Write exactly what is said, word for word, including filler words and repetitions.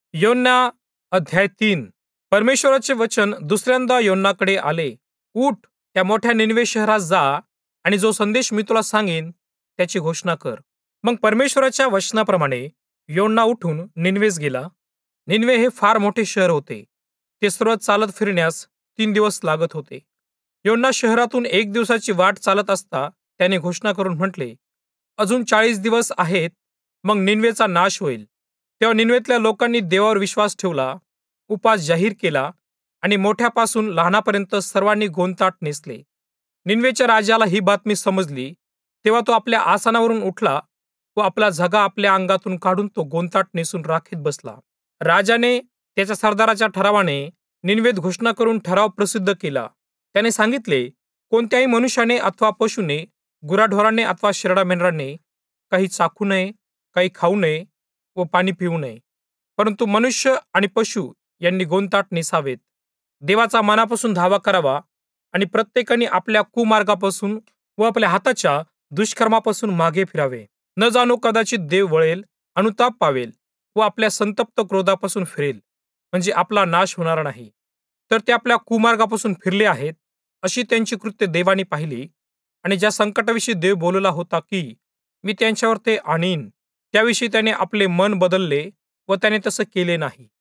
योना अध्याय तीन. परमेश्वराचे वचन दुसऱ्यांदा योनाकडे आले. उठ, त्या मोठ्या निनवे शहरात जा आणि जो संदेश मी तुला सांगेन त्याची घोषणा कर. मग परमेश्वराच्या वचनाप्रमाणे योना उठून निनवेस गेला. निनवे हे फार मोठे शहर होते. ते सर्व चालत फिरण्यास तीन दिवस लागत होते. योना शहरातून एक दिवसाची वाट चालत असता त्याने घोषणा करून म्हटले, अजून चाळीस दिवस आहेत, मग निनवेचा नाश होईल. तेव्हा निनवेतल्या लोकांनी देवावर विश्वास ठेवला, उपास जाहीर केला आणि मोठ्यापासून लहानापर्यंत सर्वांनी गोंताट नेसले. निनवेच्या राजाला ही बातमी समजली, तेव्हा तो आपल्या आसनावरून उठला व आपला झगा आपल्या अंगातून काढून तो गोंताट नेसून राखेत बसला. राजाने त्याच्या सरदाराच्या ठरावाने निनवेत घोषणा करून ठराव प्रसिद्ध केला. त्याने सांगितले, कोणत्याही मनुष्याने अथवा पशुने, गुराढोराने अथवा शेरडामेंढराने काही चाखू नये, काही खाऊ नये व पाणी पिऊ नये, परंतु मनुष्य आणि पशु यांनी गोंताट नेसावेत. देवाचा मनापासून धावा करावा आणि प्रत्येकाने आपल्या कुमार्गापासून व आपल्या हाताच्या दुष्कर्मापासून मागे फिरावे. न जाणो कदाचित देव वळेल, अनुताप पावेल व आपल्या संतप्त क्रोधापासून फिरेल, म्हणजे आपला नाश होणार नाही. तर ते आपल्या कुमार्गापासून फिरले आहेत, अशी त्यांची कृत्य देवाने पाहिली. आणि ज्या संकटाविषयी देव बोलला होता की मी त्यांच्यावर ते आणीन, त्याविषयी त्याने आपले मन बदलले व त्याने तसं केले नाही.